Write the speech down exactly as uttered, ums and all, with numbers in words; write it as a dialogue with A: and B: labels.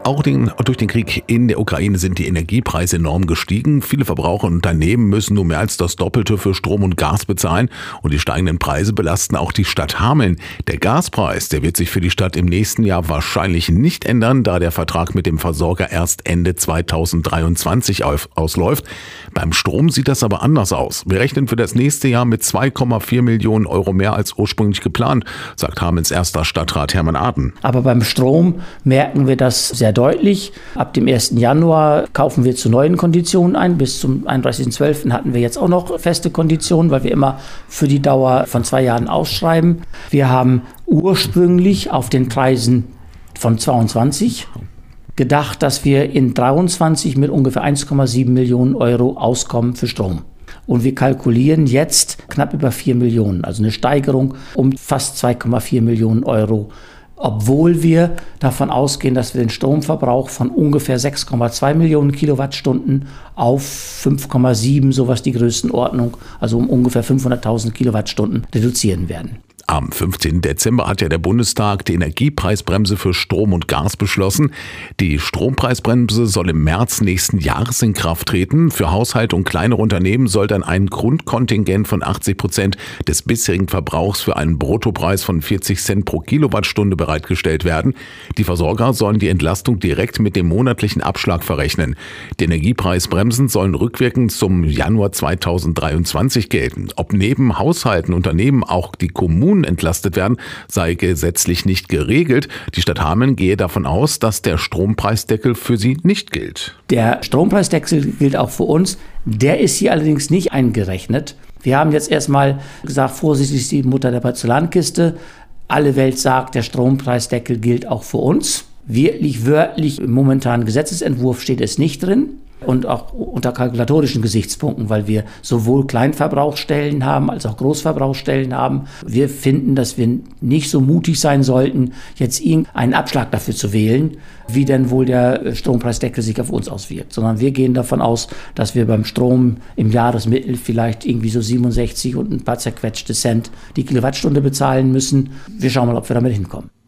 A: Auch den, durch den Krieg in der Ukraine sind die Energiepreise enorm gestiegen. Viele Verbraucher und Unternehmen müssen nun mehr als das Doppelte für Strom und Gas bezahlen. Und die steigenden Preise belasten auch die Stadt Hameln. Der Gaspreis, der wird sich für die Stadt im nächsten Jahr wahrscheinlich nicht ändern, da der Vertrag mit dem Versorger erst Ende zweitausenddreiundzwanzig ausläuft. Beim Strom sieht das aber anders aus. Wir rechnen für das nächste Jahr mit zwei Komma vier Millionen Euro mehr als ursprünglich geplant, sagt Hamelns erster Stadtrat Hermann Aden.
B: Aber beim Strom merken wir das sehr deutlich. Ab dem ersten Januar kaufen wir zu neuen Konditionen ein. Bis zum einunddreißigsten zwölften hatten wir jetzt auch noch feste Konditionen, weil wir immer für die Dauer von zwei Jahren ausschreiben. Wir haben ursprünglich auf den Preisen von zweiundzwanzig gedacht, dass wir in dreiundzwanzig mit ungefähr eins Komma sieben Millionen Euro auskommen für Strom. Und wir kalkulieren jetzt knapp über vier Millionen, also eine Steigerung um fast zwei Komma vier Millionen Euro. Obwohl wir davon ausgehen, dass wir den Stromverbrauch von ungefähr sechs Komma zwei Millionen Kilowattstunden auf fünf Komma sieben, sowas die Größenordnung, also um ungefähr fünfhunderttausend Kilowattstunden reduzieren werden.
A: Am fünfzehnten Dezember hat ja der Bundestag die Energiepreisbremse für Strom und Gas beschlossen. Die Strompreisbremse soll im März nächsten Jahres in Kraft treten. Für Haushalte und kleinere Unternehmen soll dann ein Grundkontingent von achtzig Prozent des bisherigen Verbrauchs für einen Bruttopreis von vierzig Cent pro Kilowattstunde bereitgestellt werden. Die Versorger sollen die Entlastung direkt mit dem monatlichen Abschlag verrechnen. Die Energiepreisbremsen sollen rückwirkend zum Januar zweitausenddreiundzwanzig gelten. Ob neben Haushalten, Unternehmen auch die Kommunen entlastet werden, sei gesetzlich nicht geregelt. Die Stadt Hameln gehe davon aus, dass der Strompreisdeckel für sie nicht gilt.
B: Der Strompreisdeckel gilt auch für uns. Der ist hier allerdings nicht eingerechnet. Wir haben jetzt erstmal gesagt, vorsichtig ist die Mutter der Porzellankiste. Alle Welt sagt, der Strompreisdeckel gilt auch für uns. Wirklich wörtlich im momentanen Gesetzesentwurf steht es nicht drin. Und auch unter kalkulatorischen Gesichtspunkten, weil wir sowohl Kleinverbrauchsstellen haben als auch Großverbrauchsstellen haben. Wir finden, dass wir nicht so mutig sein sollten, jetzt irgendeinen Abschlag dafür zu wählen, wie denn wohl der Strompreisdeckel sich auf uns auswirkt. Sondern wir gehen davon aus, dass wir beim Strom im Jahresmittel vielleicht irgendwie so siebenundsechzig und ein paar zerquetschte Cent die Kilowattstunde bezahlen müssen. Wir schauen mal, ob wir damit hinkommen.